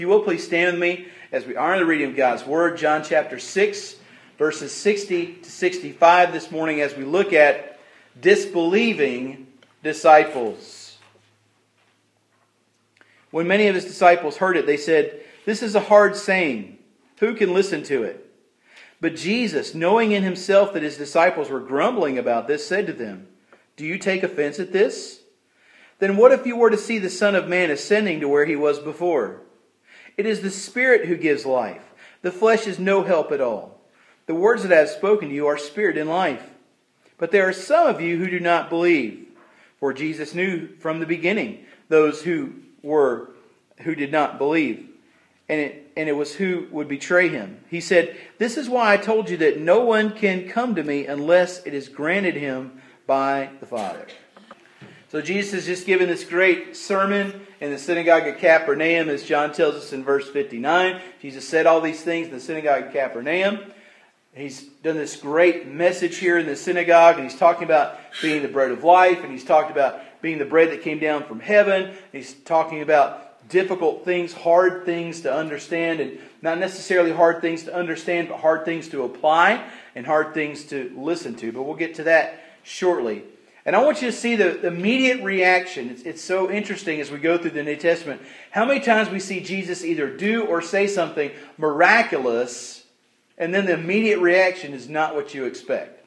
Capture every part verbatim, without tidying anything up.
You will please stand with me as we honor the reading of God's Word, John chapter six, verses sixty to sixty-five this morning as we look at disbelieving disciples. When many of his disciples heard it, they said, "This is a hard saying. Who can listen to it?" But Jesus, knowing in himself that his disciples were grumbling about this, said to them, "Do you take offense at this? Then what if you were to see the Son of Man ascending to where he was before? It is the Spirit who gives life. The flesh is no help at all. The words that I have spoken to you are spirit and life. But there are some of you who do not believe." For Jesus knew from the beginning those who were who did not believe, and it, and it was who would betray him. He said, "This is why I told you that no one can come to me unless it is granted him by the Father." So Jesus has just given this great sermon in the synagogue at Capernaum, as John tells us in verse fifty-nine. Jesus said all these things in the synagogue at Capernaum. He's done this great message here in the synagogue, and he's talking about being the bread of life, and he's talked about being the bread that came down from heaven. He's talking about difficult things, hard things to understand, and not necessarily hard things to understand, but hard things to apply and hard things to listen to. But we'll get to that shortly. And I want you to see the, the immediate reaction. It's, it's so interesting as we go through the New Testament. How many times we see Jesus either do or say something miraculous, and then the immediate reaction is not what you expect.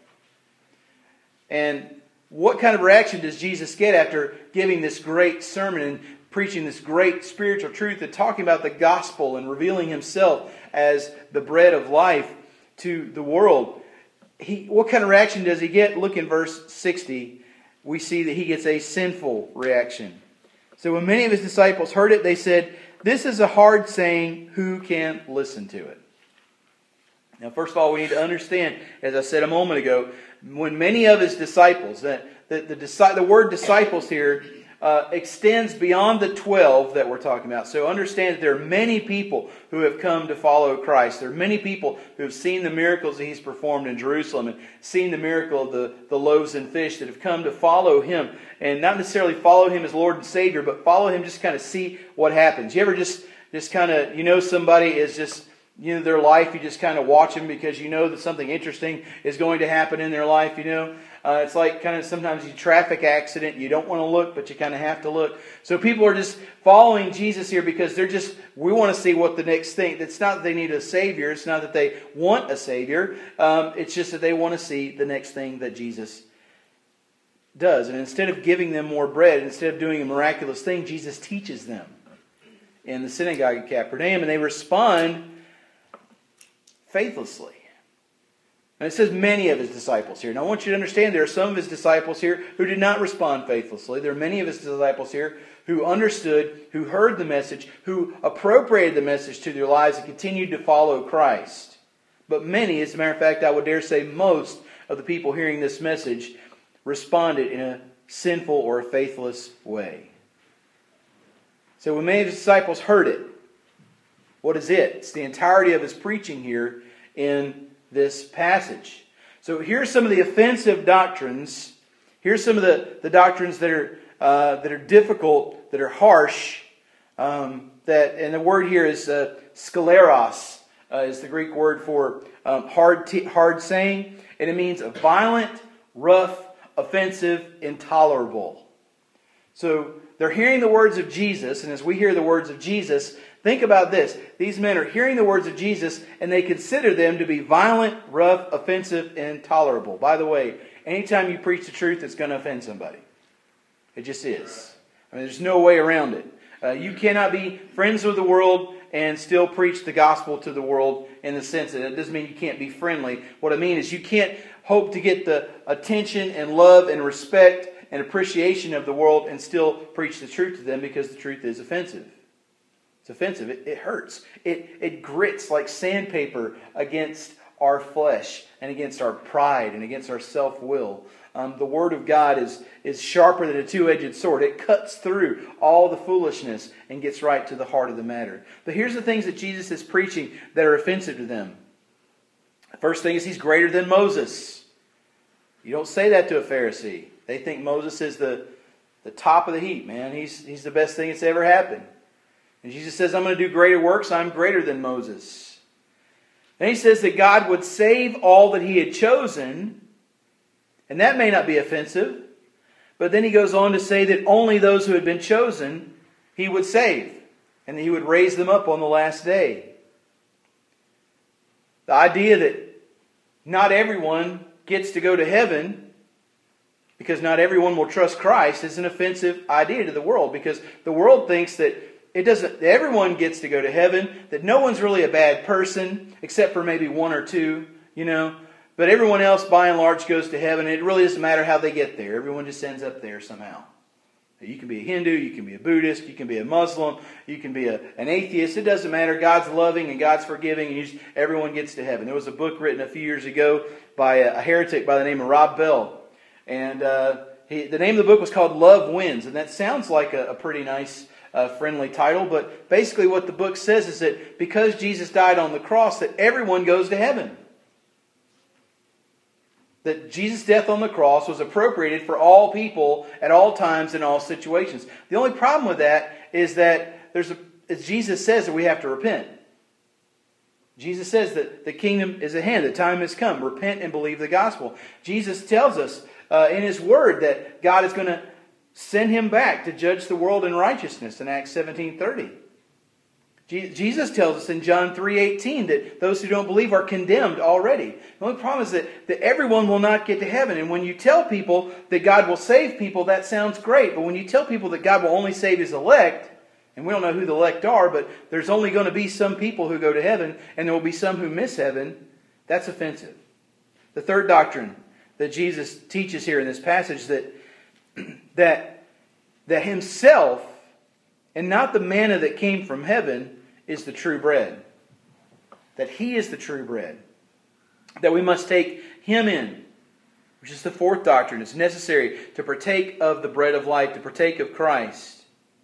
And what kind of reaction does Jesus get after giving this great sermon and preaching this great spiritual truth and talking about the gospel and revealing himself as the bread of life to the world? He, what kind of reaction does he get? Look in verse sixty. We see that he gets a sinful reaction. So when many of his disciples heard it, they said, "This is a hard saying. Who can listen to it?" Now, first of all, we need to understand, as I said a moment ago, when many of his disciples, that the, the, the, the word disciples here uh, extends beyond the twelve that we're talking about. So understand that there are many people who have come to follow Christ. There are many people who have seen the miracles that he's performed in Jerusalem and seen the miracle of the, the loaves and fish that have come to follow him. And not necessarily follow him as Lord and Savior, but follow him just kind of see what happens. You ever just, just kind of, you know somebody is just, you know, their life, you just kind of watch them because you know that something interesting is going to happen in their life, you know. Uh, it's like kind of sometimes you traffic accident, you don't want to look, but you kind of have to look. So people are just following Jesus here because they're just, we want to see what the next thing, it's not that they need a Savior, it's not that they want a Savior, um, it's just that they want to see the next thing that Jesus does. And instead of giving them more bread, instead of doing a miraculous thing, Jesus teaches them in the synagogue at Capernaum, and they respond faithlessly. And it says many of his disciples here. Now I want you to understand there are some of his disciples here who did not respond faithlessly. There are many of his disciples here who understood, who heard the message, who appropriated the message to their lives and continued to follow Christ. But many, as a matter of fact, I would dare say most of the people hearing this message responded in a sinful or a faithless way. So when many of his disciples heard it, what is it? It's the entirety of his preaching here in this passage. So here's some of the offensive doctrines. Here's some of the, the doctrines that are uh, that are difficult, that are harsh. Um, that and the word here is uh, skleros, uh, is the Greek word for um, hard t- hard saying, and it means a violent, rough, offensive, intolerable. So they're hearing the words of Jesus, and as we hear the words of Jesus, think about this. These men are hearing the words of Jesus, and they consider them to be violent, rough, offensive, and intolerable. By the way, anytime you preach the truth, it's going to offend somebody. It just is. I mean, there's no way around it. Uh, you cannot be friends with the world and still preach the gospel to the world in the sense that it doesn't mean you can't be friendly. What I mean is you can't hope to get the attention and love and respect and appreciation of the world and still preach the truth to them, because the truth is offensive. It's offensive. It, it hurts. It, it grits like sandpaper against our flesh and against our pride and against our self-will. Um, the Word of God is, is sharper than a two-edged sword. It cuts through all the foolishness and gets right to the heart of the matter. But here's the things that Jesus is preaching that are offensive to them. The first thing is he's greater than Moses. You don't say that to a Pharisee. They think Moses is the, the top of the heap, man. He's, he's the best thing that's ever happened. And Jesus says, I'm going to do greater works. I'm greater than Moses. And he says that God would save all that he had chosen. And that may not be offensive. But then he goes on to say that only those who had been chosen he would save. And that he would raise them up on the last day. The idea that not everyone gets to go to heaven because not everyone will trust Christ is an offensive idea to the world. Because the world thinks that it doesn't. Everyone gets to go to heaven. That no one's really a bad person except for maybe one or two, you know. But everyone else, by and large, goes to heaven. And it really doesn't matter how they get there. Everyone just ends up there somehow. You can be a Hindu, you can be a Buddhist, you can be a Muslim, you can be a, an atheist. It doesn't matter. God's loving and God's forgiving, and you just, everyone gets to heaven. There was a book written a few years ago by a, a heretic by the name of Rob Bell. And uh, he, the name of the book was called Love Wins. And that sounds like a, a pretty nice, uh, friendly title. But basically what the book says is that because Jesus died on the cross, that everyone goes to heaven. That Jesus' death on the cross was appropriated for all people at all times in all situations. The only problem with that is that there's a, as Jesus says that we have to repent. Jesus says that the kingdom is at hand, the time has come. Repent and believe the gospel. Jesus tells us uh, in His Word that God is going to send Him back to judge the world in righteousness in Acts seventeen thirty. Jesus tells us in John three eighteen that those who don't believe are condemned already. The only problem is that, that everyone will not get to heaven. And when you tell people that God will save people, that sounds great. But when you tell people that God will only save His elect, and we don't know who the elect are, but there's only going to be some people who go to heaven, and there will be some who miss heaven, that's offensive. The third doctrine that Jesus teaches here in this passage, that, that, that Himself, and not the manna that came from heaven, is the true bread. That He is the true bread. That we must take Him in. Which is the fourth doctrine. It's necessary to partake of the bread of life, to partake of Christ.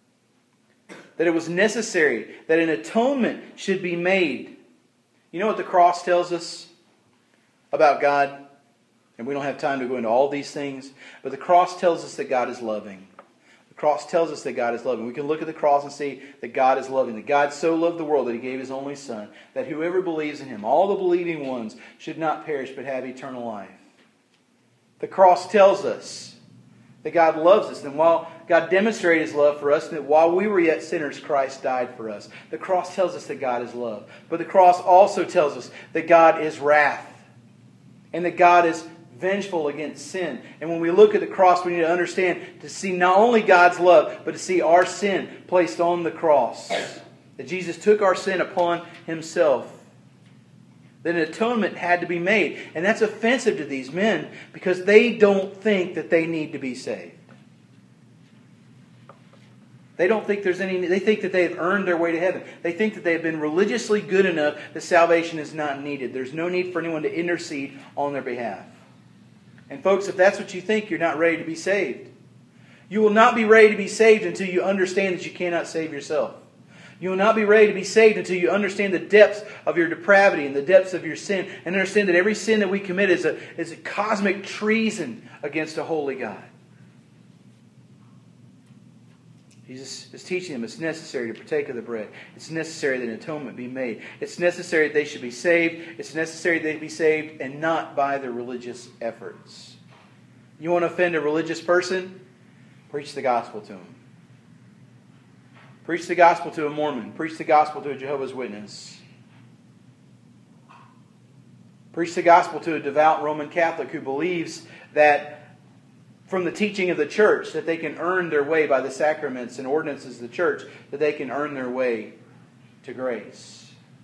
That it was necessary that an atonement should be made. You know what the cross tells us about God? And we don't have time to go into all these things. But the cross tells us that God is loving. The cross tells us that God is loving. We can look at the cross and see that God is loving. That God so loved the world that He gave His only Son. That whoever believes in Him, all the believing ones, should not perish but have eternal life. The cross tells us that God loves us. And while God demonstrated His love for us, that while we were yet sinners, Christ died for us. The cross tells us that God is love. But the cross also tells us that God is wrath. And that God is vengeful against sin. And when we look at the cross, we need to understand to see not only God's love, but to see our sin placed on the cross. That Jesus took our sin upon Himself. That an atonement had to be made. And that's offensive to these men because they don't think that they need to be saved. They don't think there's any, they think that they have earned their way to heaven. They think that they have been religiously good enough that salvation is not needed. There's no need for anyone to intercede on their behalf. And folks, if that's what you think, you're not ready to be saved. You will not be ready to be saved until you understand that you cannot save yourself. You will not be ready to be saved until you understand the depths of your depravity and the depths of your sin, and understand that every sin that we commit is a, is a cosmic treason against a holy God. Jesus is teaching them it's necessary to partake of the bread. It's necessary that an atonement be made. It's necessary that they should be saved. It's necessary that they be saved and not by their religious efforts. You want to offend a religious person? Preach the gospel to them. Preach the gospel to a Mormon. Preach the gospel to a Jehovah's Witness. Preach the gospel to a devout Roman Catholic who believes that from the teaching of the church, that they can earn their way by the sacraments and ordinances of the church, that they can earn their way to grace.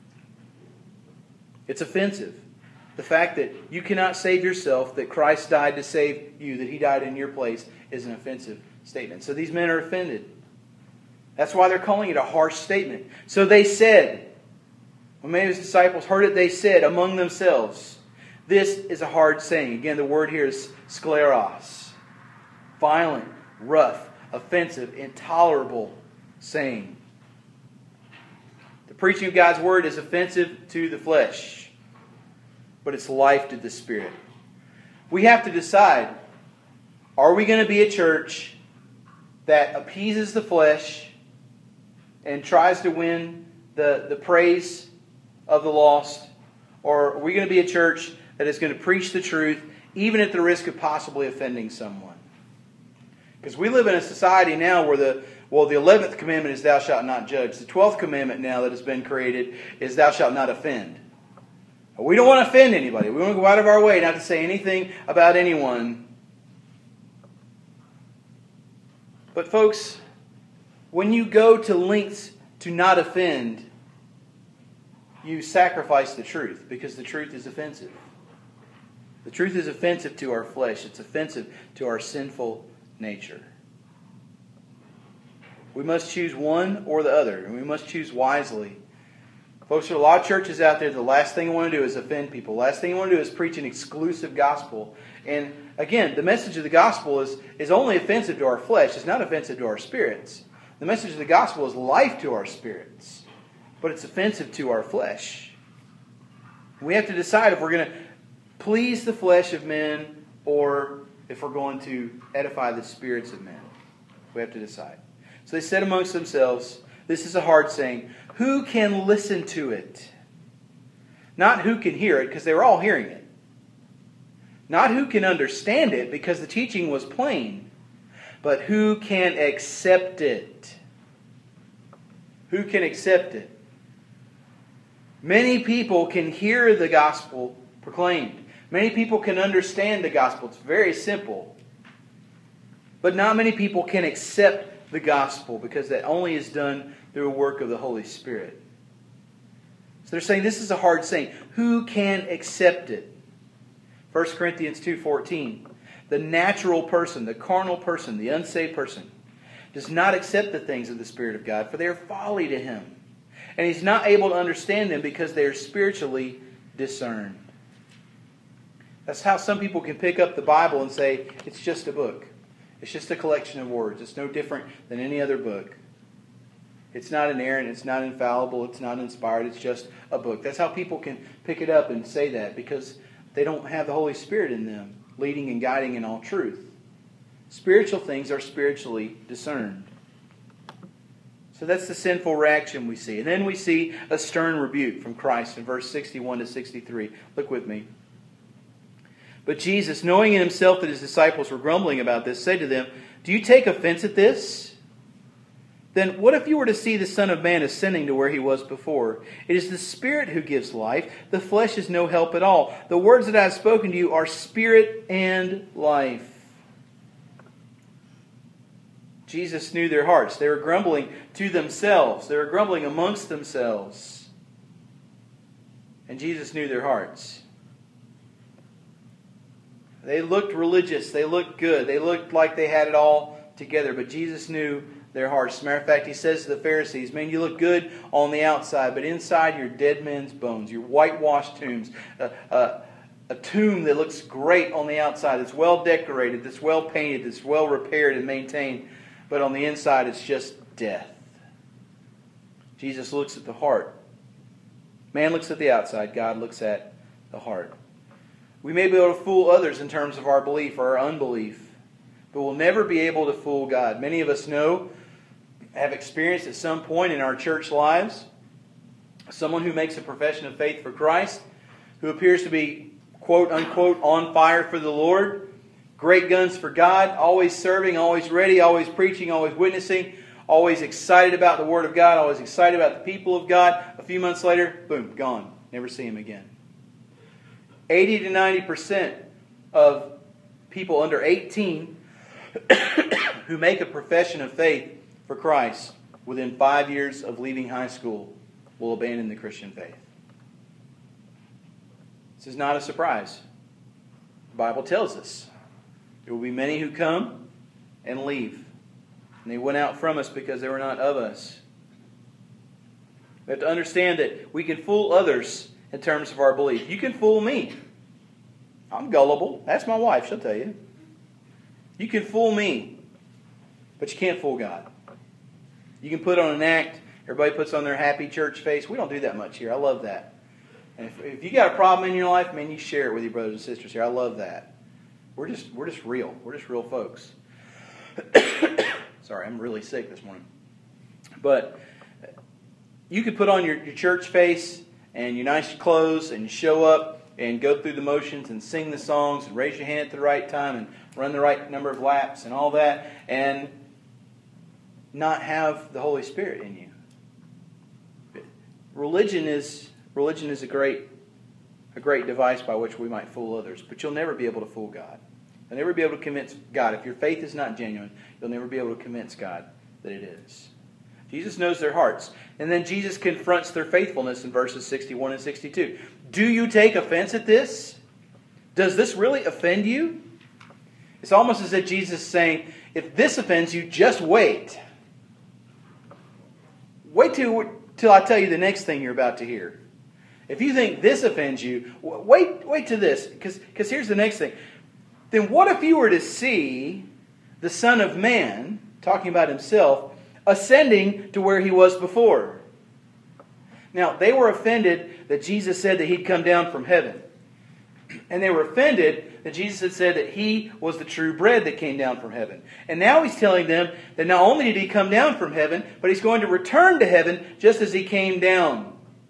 It's offensive. The fact that you cannot save yourself, that Christ died to save you, that He died in your place, is an offensive statement. So these men are offended. That's why they're calling it a harsh statement. So they said, when many of His disciples heard it, they said among themselves, this is a hard saying. Again, the word here is skleros. Violent, rough, offensive, intolerable saying. The preaching of God's Word is offensive to the flesh, but it's life to the Spirit. We have to decide, are we going to be a church that appeases the flesh and tries to win the, the praise of the lost? Or are we going to be a church that is going to preach the truth, even at the risk of possibly offending someone? Because we live in a society now where the, well, the eleventh commandment is thou shalt not judge. The twelfth commandment now that has been created is thou shalt not offend. We don't want to offend anybody. We want to go out of our way not to say anything about anyone. But folks, when you go to lengths to not offend, you sacrifice the truth, because the truth is offensive. The truth is offensive to our flesh. It's offensive to our sinful nature. We must choose one or the other, and we must choose wisely. Folks, there are a lot of churches out there, the last thing I want to do is offend people. The last thing I want to do is preach an exclusive gospel. And again, the message of the gospel is, is only offensive to our flesh. It's not offensive to our spirits. The message of the gospel is life to our spirits, but it's offensive to our flesh. We have to decide if we're going to please the flesh of men or if we're going to edify the spirits of men. We have to decide. So they said amongst themselves, this is a hard saying, who can listen to it? Not who can hear it, because they were all hearing it. Not who can understand it, because the teaching was plain. But who can accept it? Who can accept it? Many people can hear the gospel proclaimed. Many people can understand the gospel. It's very simple. But not many people can accept the gospel, because that only is done through a work of the Holy Spirit. So they're saying this is a hard saying. Who can accept it? First Corinthians two fourteen. The natural person, the carnal person, the unsaved person does not accept the things of the Spirit of God, for they are folly to him. And he's not able to understand them because they are spiritually discerned. That's how some people can pick up the Bible and say, it's just a book. It's just a collection of words. It's no different than any other book. It's not inerrant. It's not infallible. It's not inspired. It's just a book. That's how people can pick it up and say that, because they don't have the Holy Spirit in them, leading and guiding in all truth. Spiritual things are spiritually discerned. So that's the sinful reaction we see. And then we see a stern rebuke from Christ in verse sixty-one to sixty-three. Look with me. But Jesus, knowing in himself that his disciples were grumbling about this, said to them, do you take offense at this? Then what if you were to see the Son of Man ascending to where he was before? It is the Spirit who gives life. The flesh is no help at all. The words that I have spoken to you are spirit and life. Jesus knew their hearts. They were grumbling to themselves. They were grumbling amongst themselves. And Jesus knew their hearts. They looked religious. They looked good. They looked like they had it all together. But Jesus knew their hearts. As a matter of fact, he says to the Pharisees, man, you look good on the outside, but inside you're dead men's bones. You're whitewashed tombs. Uh, uh, a tomb that looks great on the outside. It's well decorated. That's well painted. It's well repaired and maintained. But on the inside, it's just death. Jesus looks at the heart. Man looks at the outside. God looks at the heart. We may be able to fool others in terms of our belief or our unbelief, but we'll never be able to fool God. Many of us know, have experienced at some point in our church lives, someone who makes a profession of faith for Christ, who appears to be, quote unquote, on fire for the Lord, great guns for God, always serving, always ready, always preaching, always witnessing, always excited about the Word of God, always excited about the people of God. A few months later, boom, gone. Never see him again. eighty to ninety percent of people under eighteen who make a profession of faith for Christ within five years of leaving high school will abandon the Christian faith. This is not a surprise. The Bible tells us there will be many who come and leave. And they went out from us because they were not of us. We have to understand that we can fool others in terms of our belief. You can fool me. I'm gullible. That's my wife. She'll tell you. You can fool me, but you can't fool God. You can put on an act. Everybody puts on their happy church face. We don't do that much here. I love that. And if, if you got a problem in your life, man, you share it with your brothers and sisters here. I love that. We're just we're just real. We're just real folks. Sorry, I'm really sick this morning. But you could put on your, your church face and your nice clothes and show up and go through the motions and sing the songs and raise your hand at the right time and run the right number of laps and all that, and not have the Holy Spirit in you. Religion is religion is a great a great device by which we might fool others, but you'll never be able to fool God. You'll never be able to convince God. If your faith is not genuine, you'll never be able to convince God that it is. Jesus knows their hearts. And then Jesus confronts their faithfulness in verses sixty-one and sixty-two. Do you take offense at this? Does this really offend you? It's almost as if Jesus is saying, if this offends you, just wait. Wait till, till I tell you the next thing you're about to hear. If you think this offends you, wait wait to this. Because because here's the next thing. Then what if you were to see the Son of Man, talking about himself, ascending to where he was before? Now, they were offended that Jesus said that he'd come down from heaven. And they were offended that Jesus had said that he was the true bread that came down from heaven. And now he's telling them that not only did he come down from heaven, but he's going to return to heaven just as he came down.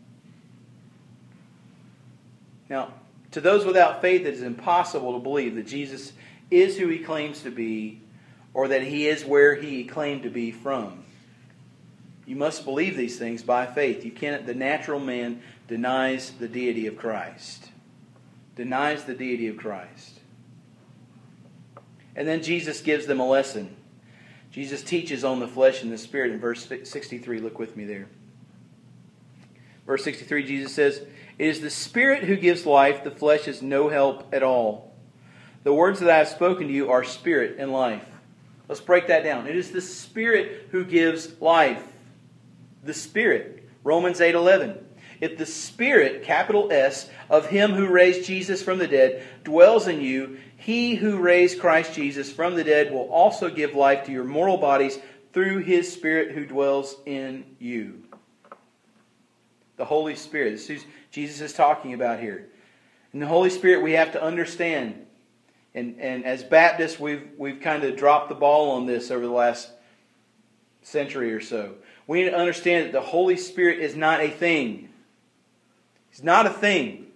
Now, to those without faith, it is impossible to believe that Jesus is who he claims to be, or that he is where he claimed to be from. You must believe these things by faith. You cannot. The natural man denies the deity of Christ. Denies the deity of Christ. And then Jesus gives them a lesson. Jesus teaches on the flesh and the spirit in verse sixty-three. Look with me there. Verse sixty-three, Jesus says, "It is the Spirit who gives life. The flesh is no help at all. The words that I have spoken to you are spirit and life." Let's break that down. It is the Spirit who gives life. The Spirit. Romans eight eleven. If the Spirit, capital S, of Him who raised Jesus from the dead dwells in you, He who raised Christ Jesus from the dead will also give life to your mortal bodies through His Spirit who dwells in you. The Holy Spirit. This is who Jesus is talking about here. And the Holy Spirit we have to understand. And, and as Baptists, we've, we've kind of dropped the ball on this over the last century or so. We need to understand that the Holy Spirit is not a thing. He's not a thing.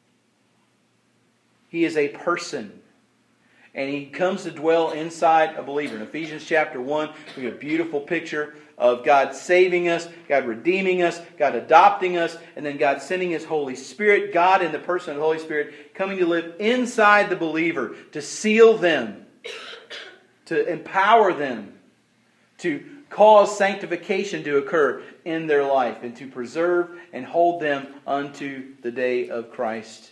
He is a person. And He comes to dwell inside a believer. In Ephesians chapter one, we get a beautiful picture of God saving us, God redeeming us, God adopting us, and then God sending His Holy Spirit, God in the person of the Holy Spirit, coming to live inside the believer, to seal them, to empower them, to cause sanctification to occur in their life, and to preserve and hold them unto the day of Christ.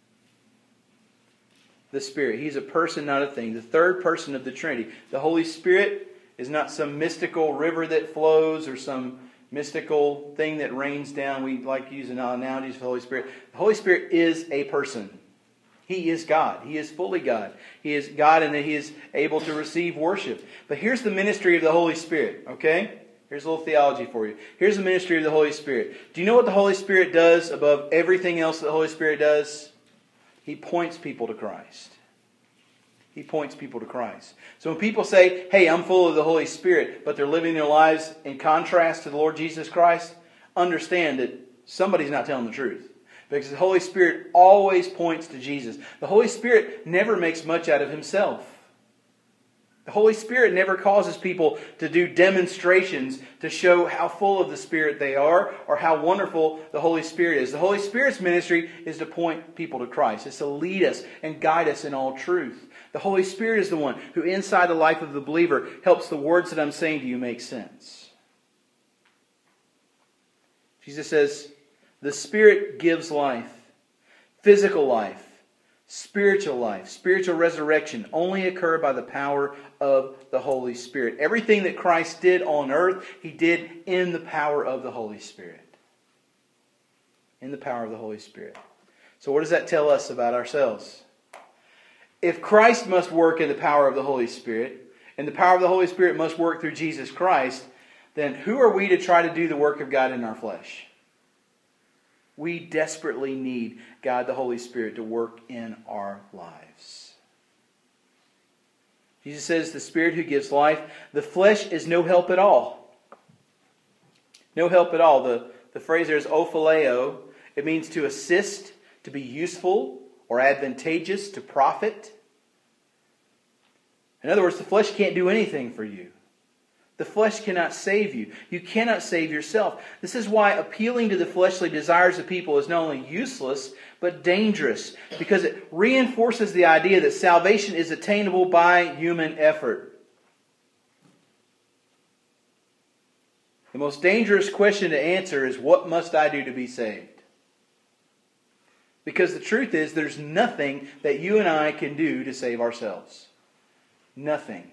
The Spirit. He's a person, not a thing. The third person of the Trinity. The Holy Spirit is not some mystical river that flows or some mystical thing that rains down. We like using analogies for the Holy Spirit. The Holy Spirit is a person. He is God. He is fully God. He is God in that He is able to receive worship. But here's the ministry of the Holy Spirit, okay? Here's a little theology for you. Here's the ministry of the Holy Spirit. Do you know what the Holy Spirit does above everything else that the Holy Spirit does? He points people to Christ. He points people to Christ. So when people say, hey, I'm full of the Holy Spirit, but they're living their lives in contrast to the Lord Jesus Christ, understand that somebody's not telling the truth. Because the Holy Spirit always points to Jesus. The Holy Spirit never makes much out of Himself. The Holy Spirit never causes people to do demonstrations to show how full of the Spirit they are or how wonderful the Holy Spirit is. The Holy Spirit's ministry is to point people to Christ. It's to lead us and guide us in all truth. The Holy Spirit is the one who inside the life of the believer helps the words that I'm saying to you make sense. Jesus says, the Spirit gives life, physical life, spiritual life, spiritual resurrection only occur by the power of the Holy Spirit. Everything that Christ did on earth, He did in the power of the Holy Spirit. In the power of the Holy Spirit. So what does that tell us about ourselves? If Christ must work in the power of the Holy Spirit, and the power of the Holy Spirit must work through Jesus Christ, then who are we to try to do the work of God in our flesh? We desperately need God the Holy Spirit to work in our lives. Jesus says, the Spirit who gives life, the flesh is no help at all. No help at all. The, the phrase there is ophileo. It means to assist, to be useful or advantageous, to profit. In other words, the flesh can't do anything for you. The flesh cannot save you. You cannot save yourself. This is why appealing to the fleshly desires of people is not only useless, but dangerous, because it reinforces the idea that salvation is attainable by human effort. The most dangerous question to answer is, what must I do to be saved? Because the truth is, there's nothing that you and I can do to save ourselves. Nothing.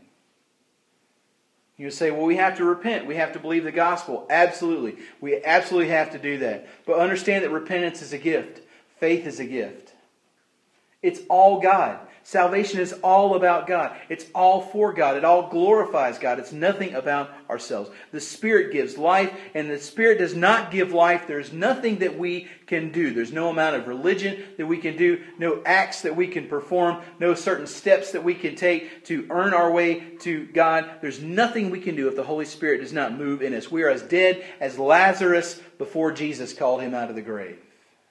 You say, well, we have to repent. We have to believe the gospel. Absolutely. We absolutely have to do that. But understand that repentance is a gift. Faith is a gift. It's all God. Salvation is all about God. It's all for God. It all glorifies God. It's nothing about ourselves. The Spirit gives life, and the Spirit does not give life. There's nothing that we can do. There's no amount of religion that we can do, no acts that we can perform, no certain steps that we can take to earn our way to God. There's nothing we can do if the Holy Spirit does not move in us. We are as dead as Lazarus before Jesus called him out of the grave.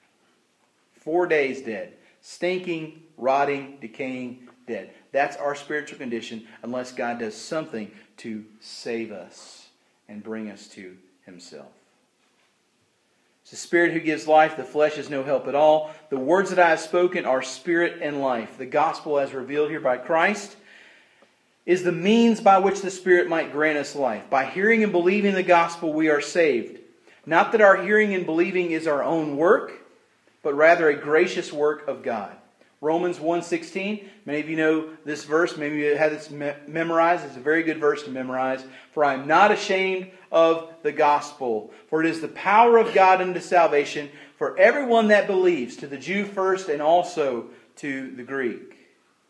Four days dead. Stinking, rotting, decaying, dead. That's our spiritual condition unless God does something to save us and bring us to Himself. It's the Spirit who gives life. The flesh is no help at all. The words that I have spoken are spirit and life. The gospel as revealed here by Christ is the means by which the Spirit might grant us life. By hearing and believing the gospel, we are saved. Not that our hearing and believing is our own work, but rather a gracious work of God. Romans one sixteen, many of you know this verse, maybe you have this me- memorized. It's a very good verse to memorize. For I am not ashamed of the gospel, for it is the power of God unto salvation for everyone that believes, to the Jew first and also to the Greek.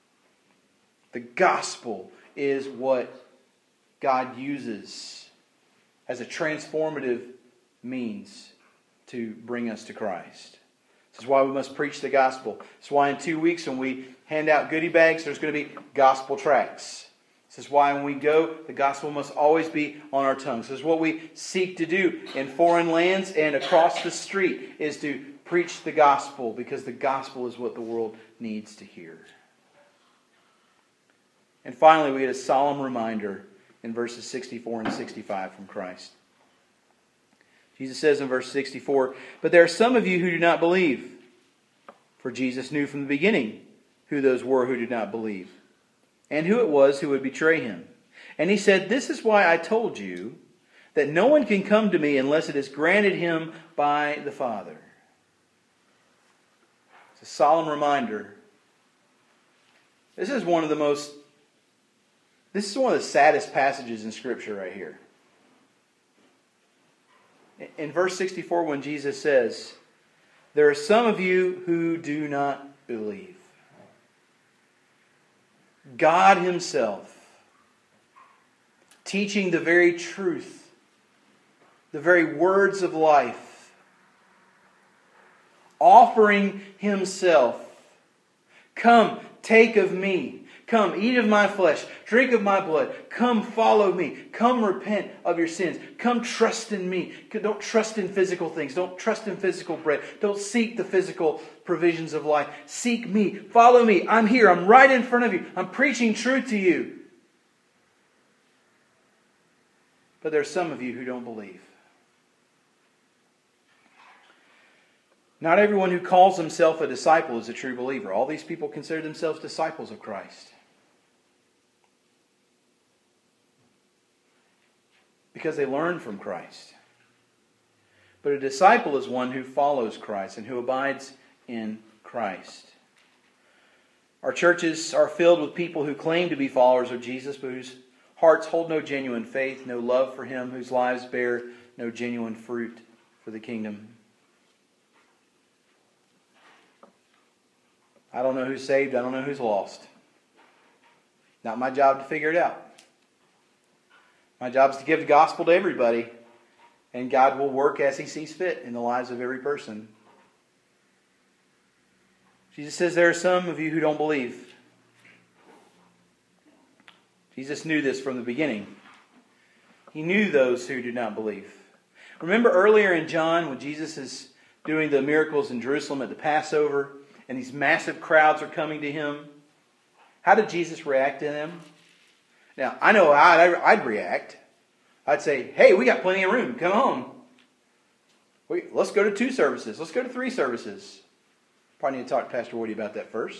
The gospel is what God uses as a transformative means to bring us to Christ. This is why we must preach the gospel. This is why in two weeks when we hand out goodie bags, there's going to be gospel tracts. This is why when we go, the gospel must always be on our tongues. This is what we seek to do in foreign lands and across the street, is to preach the gospel, because the gospel is what the world needs to hear. And finally, we get a solemn reminder in verses sixty-four and sixty-five from Christ. Jesus says in verse sixty-four, but there are some of you who do not believe. For Jesus knew from the beginning who those were who did not believe, and who it was who would betray him. And he said, this is why I told you that no one can come to me unless it is granted him by the Father. It's a solemn reminder. This is one of the most, this is one of the saddest passages in Scripture right here. In verse sixty-four, when Jesus says, there are some of you who do not believe. God Himself, teaching the very truth, the very words of life, offering Himself, come, take of me. Come, eat of my flesh, drink of my blood. Come, follow me. Come, repent of your sins. Come, trust in me. Don't trust in physical things. Don't trust in physical bread. Don't seek the physical provisions of life. Seek me. Follow me. I'm here. I'm right in front of you. I'm preaching truth to you. But there are some of you who don't believe. Not everyone who calls himself a disciple is a true believer. All these people consider themselves disciples of Christ, because they learn from Christ. But a disciple is one who follows Christ and who abides in Christ. Our churches are filled with people who claim to be followers of Jesus, but whose hearts hold no genuine faith, no love for Him, whose lives bear no genuine fruit for the kingdom. I don't know who's saved. I don't know who's lost. Not my job to figure it out. My job is to give the gospel to everybody, and God will work as He sees fit in the lives of every person. Jesus says there are some of you who don't believe. Jesus knew this from the beginning. He knew those who did not believe. Remember earlier in John when Jesus is doing the miracles in Jerusalem at the Passover and these massive crowds are coming to him? How did Jesus react to them? Now, I know how I'd, I'd react. I'd say, hey, we got plenty of room. Come on. We, let's go to two services. Let's go to three services. Probably need to talk to Pastor Woody about that first.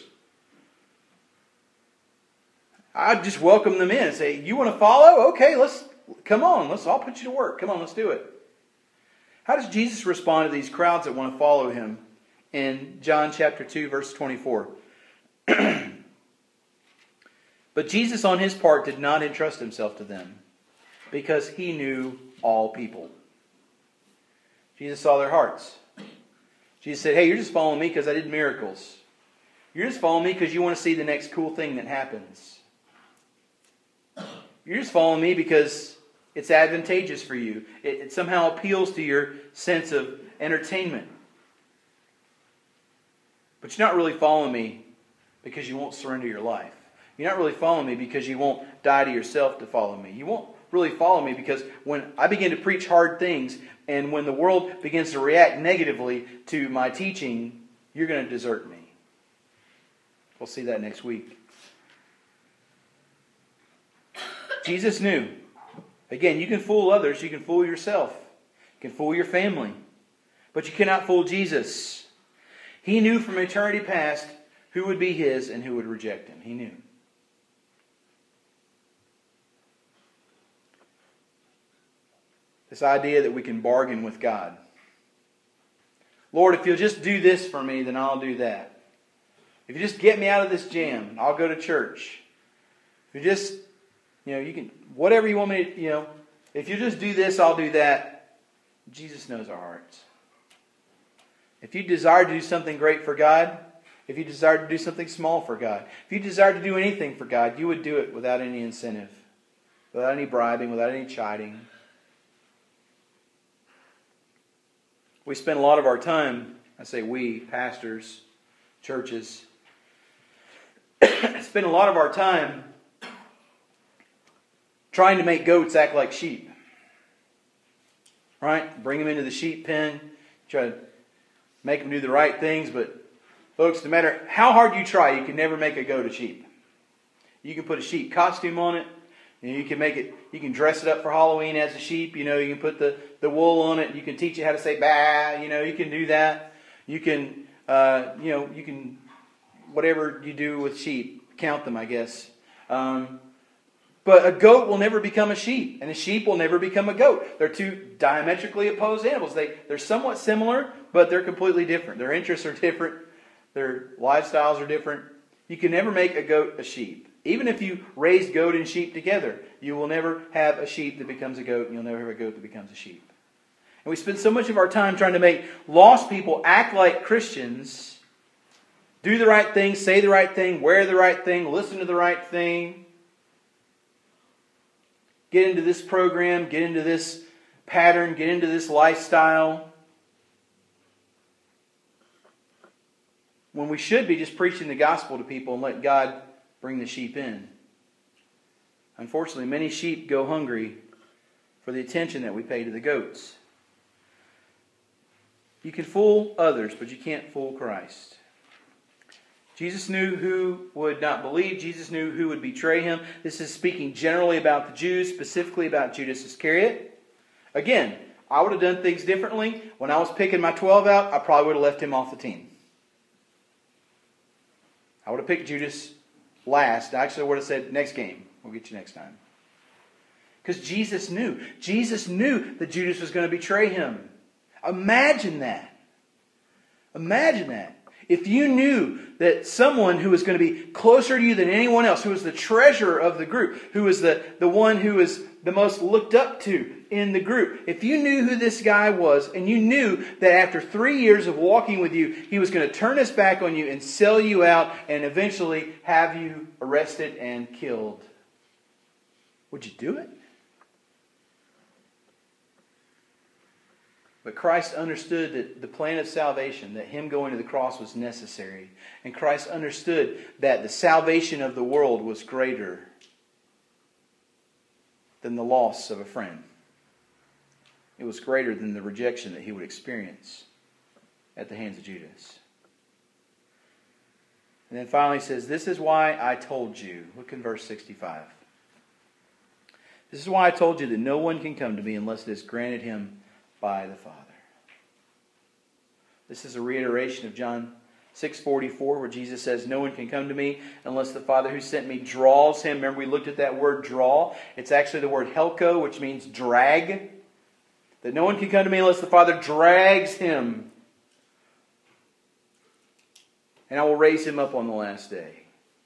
I'd just welcome them in and say, you want to follow? Okay, let's come on. Let's I'll put you to work. Come on, let's do it. How does Jesus respond to these crowds that want to follow him in John chapter two, verse twenty-four? But Jesus on his part did not entrust himself to them because he knew all people. Jesus saw their hearts. Jesus said, hey, you're just following me because I did miracles. You're just following me because you want to see the next cool thing that happens. You're just following me because it's advantageous for you. It, it somehow appeals to your sense of entertainment. But you're not really following me because you won't surrender your life. You're not really following me because you won't die to yourself to follow me. You won't really follow me because when I begin to preach hard things and when the world begins to react negatively to my teaching, you're going to desert me. We'll see that next week. Jesus knew. Again, you can fool others. You can fool yourself. You can fool your family. But you cannot fool Jesus. He knew from eternity past who would be his and who would reject him. He knew. This idea that we can bargain with God. Lord, if you'll just do this for me, then I'll do that. If you just get me out of this jam, I'll go to church. If you just, you know, you can, whatever you want me to, you know, if you just do this, I'll do that. Jesus knows our hearts. If you desire to do something great for God, if you desire to do something small for God, if you desire to do anything for God, you would do it without any incentive, without any bribing, without any chiding. We spend a lot of our time, I say we, pastors, churches, spend a lot of our time trying to make goats act like sheep. Right? Bring them into the sheep pen, try to make them do the right things, but folks, no matter how hard you try, you can never make a goat a sheep. You can put a sheep costume on it. You know, you can make it, you can dress it up for Halloween as a sheep. You know, you can put the, the wool on it. You can teach it how to say bah. You know, you can do that. You can, uh, you know, you can, whatever you do with sheep, count them, I guess. Um, but a goat will never become a sheep, and a sheep will never become a goat. They're two diametrically opposed animals. They, they're somewhat similar, but they're completely different. Their interests are different. Their lifestyles are different. You can never make a goat a sheep. Even if you raise goat and sheep together, you will never have a sheep that becomes a goat, and you'll never have a goat that becomes a sheep. And we spend so much of our time trying to make lost people act like Christians, do the right thing, say the right thing, wear the right thing, listen to the right thing, get into this program, get into this pattern, get into this lifestyle, when we should be just preaching the gospel to people and let God bring the sheep in. Unfortunately, many sheep go hungry for the attention that we pay to the goats. You can fool others, but you can't fool Christ. Jesus knew who would not believe. Jesus knew who would betray him. This is speaking generally about the Jews, specifically about Judas Iscariot. Again, I would have done things differently. When I was picking my twelve out, I probably would have left him off the team. I would have picked Judas last. Actually, I would have said, next game. We'll get you next time. Because Jesus knew. Jesus knew that Judas was going to betray him. Imagine that. Imagine that. If you knew that someone who was going to be closer to you than anyone else, who was the treasurer of the group, who was the, the one who was the most looked up to in the group, if you knew who this guy was, and you knew that after three years of walking with you, he was going to turn his back on you and sell you out and eventually have you arrested and killed, would you do it? But Christ understood that the plan of salvation, that him going to the cross was necessary. And Christ understood that the salvation of the world was greater than the loss of a friend. It was greater than the rejection that he would experience at the hands of Judas. And then finally he says, this is why I told you. Look in verse sixty-five. This is why I told you that no one can come to me unless it is granted him by the Father. This is a reiteration of John six forty-four, where Jesus says, no one can come to me unless the Father who sent me draws him. Remember, we looked at that word draw. It's actually the word helko, which means drag. That no one can come to me unless the Father drags him. And I will raise him up on the last day.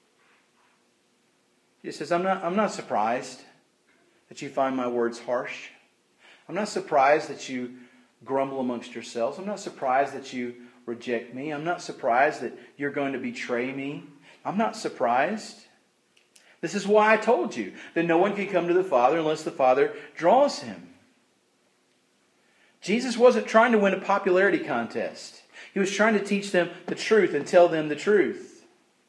He says, I'm not, I'm not surprised that you find my words harsh. I'm not surprised that you grumble amongst yourselves. I'm not surprised that you reject me. I'm not surprised that you're going to betray me. I'm not surprised. This is why I told you that no one can come to the Father unless the Father draws him. Jesus wasn't trying to win a popularity contest. He was trying to teach them the truth and tell them the truth.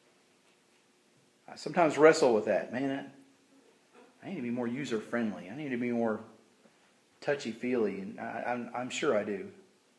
I sometimes wrestle with that. Man, I need to be more user-friendly. I need to be more touchy-feely. And I, I'm, I'm sure I do.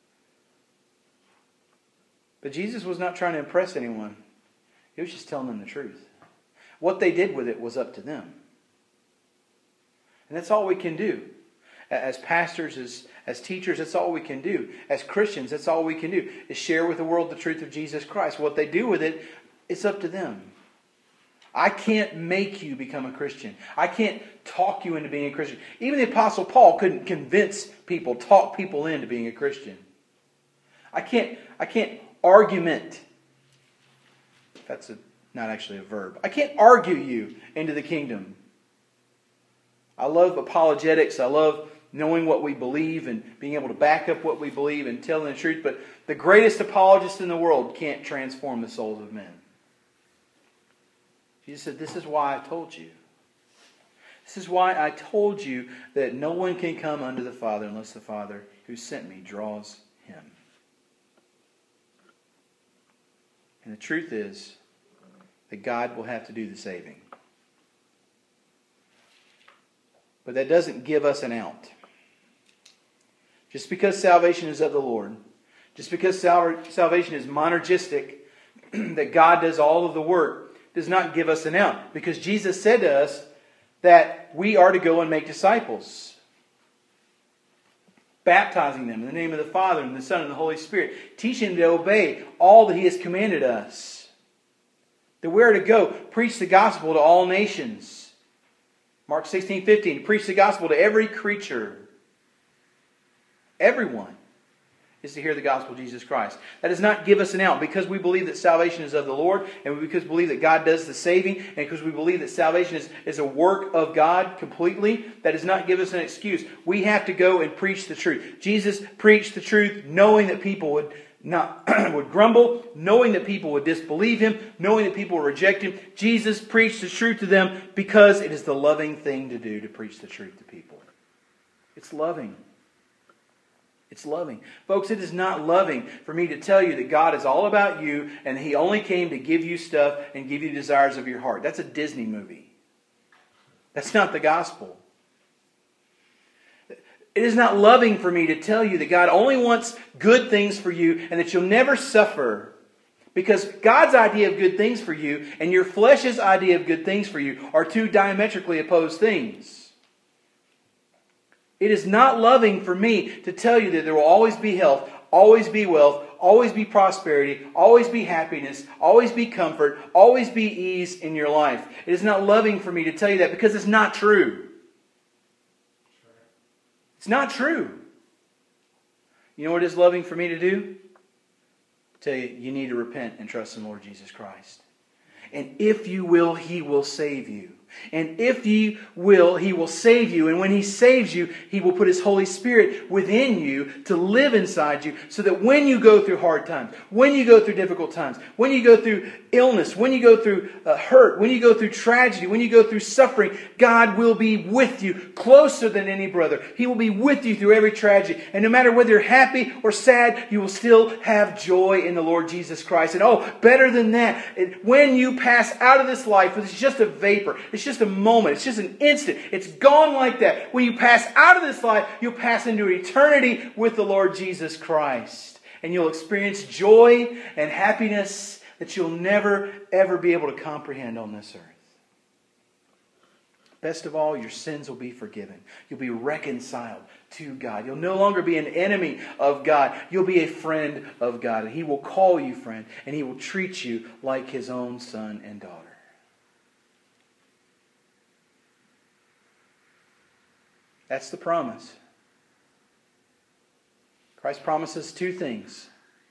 But Jesus was not trying to impress anyone. He was just telling them the truth. What they did with it was up to them. And that's all we can do. As pastors, as, as teachers, that's all we can do. As Christians, that's all we can do, is share with the world the truth of Jesus Christ. What they do with it, it's up to them. I can't make you become a Christian. I can't talk you into being a Christian. Even the Apostle Paul couldn't convince people, talk people into being a Christian. I can't, I can't argument. That's a, not actually a verb. I can't argue you into the kingdom. I love apologetics. I love knowing what we believe and being able to back up what we believe and telling the truth. But the greatest apologist in the world can't transform the souls of men. Jesus said, this is why I told you. This is why I told you that no one can come unto the Father unless the Father who sent me draws him. And the truth is that God will have to do the saving. But that doesn't give us an out. Just because salvation is of the Lord, just because sal- salvation is monergistic, that God does all of the work, does not give us an out. Because Jesus said to us that we are to go and make disciples. Baptizing them in the name of the Father and the Son and the Holy Spirit. Teaching them to obey all that He has commanded us. That we are to go preach the gospel to all nations. Mark sixteen fifteen, preach the gospel to every creature. Everyone is to hear the gospel of Jesus Christ. That does not give us an out because we believe that salvation is of the Lord, and because we believe that God does the saving, and because we believe that salvation is, is a work of God completely. That does not give us an excuse. We have to go and preach the truth. Jesus preached the truth knowing that people would not would grumble, knowing that people would disbelieve Him, knowing that people would reject Him. Jesus preached the truth to them because it is the loving thing to do, to preach the truth to people. It's loving. It's loving. Folks, it is not loving for me to tell you that God is all about you and He only came to give you stuff and give you desires of your heart. That's a Disney movie. That's not the gospel. It is not loving for me to tell you that God only wants good things for you and that you'll never suffer. Because God's idea of good things for you and your flesh's idea of good things for you are two diametrically opposed things. It is not loving for me to tell you that there will always be health, always be wealth, always be prosperity, always be happiness, always be comfort, always be ease in your life. It is not loving for me to tell you that because it's not true. It's not true. You know what it is loving for me to do? Tell you, you need to repent and trust in the Lord Jesus Christ. And if you will, He will save you. And if you will, He will save you. And when He saves you, He will put His Holy Spirit within you to live inside you so that when you go through hard times, when you go through difficult times, when you go through illness, when you go through uh, hurt, when you go through tragedy, when you go through suffering, God will be with you closer than any brother. He will be with you through every tragedy. And no matter whether you're happy or sad, you will still have joy in the Lord Jesus Christ. And oh, better than that, it, when you pass out of this life, it's just a vapor. It's just a moment. It's just an instant. It's gone like that. When you pass out of this life, you'll pass into eternity with the Lord Jesus Christ. And you'll experience joy and happiness that you'll never, ever be able to comprehend on this earth. Best of all, your sins will be forgiven. You'll be reconciled to God. You'll no longer be an enemy of God. You'll be a friend of God. And He will call you friend. And He will treat you like His own son and daughter. That's the promise. Christ promises two things: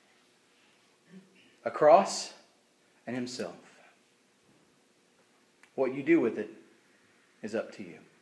a cross and Himself. What you do with it is up to you.